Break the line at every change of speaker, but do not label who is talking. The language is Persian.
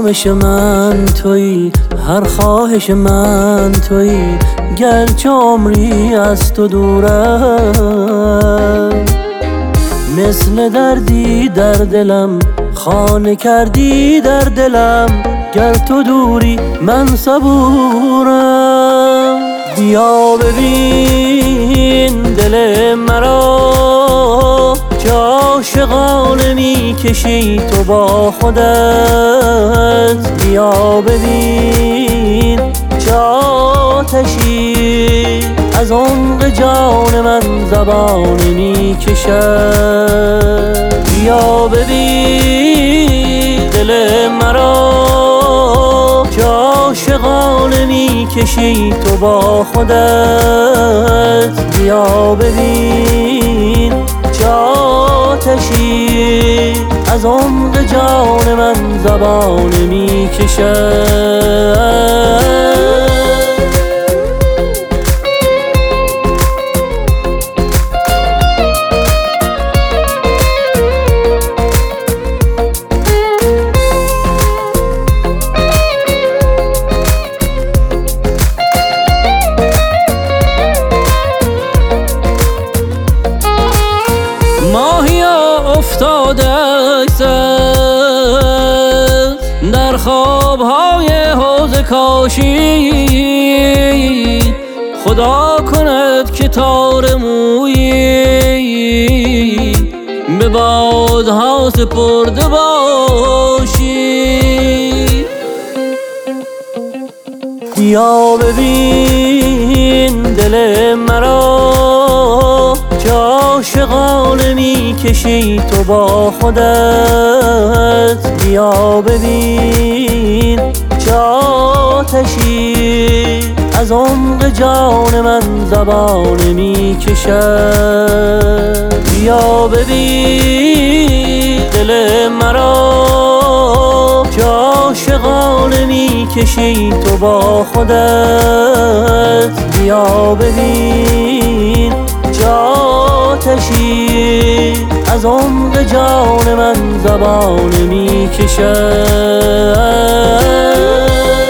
آرامش من تویی، هر خواهش من تویی، گرچه عمری از تو دورم. مثل دردی در دلم خانه کردی در دلم، گر تو دوری من صبورم. بیا ببین دل مرا که عاشقانه میکشی تو با خودت. بیا ببین چه آتشی از عمق جان من زبانه میکشد. بیا ببین دل مرا که عاشقانه میکشی تو با خودت. بیا ببین چه آتشی از عمق جان من زبانه میکشد. افتاده است در خوابهای حوض کاشی، خدا کند که تار مویی به بادها سپرده باشی. بیا ببین دل مرا که عاشقانه میکشی تو با خودت. بیا ببین چه آتشی از عمق جان من زبانه میکشد. بیا ببین دل مرا که عاشقانه میکشی تو با خودت. بیا ببین چه آتشی از عمق جان من زبانه میکشد.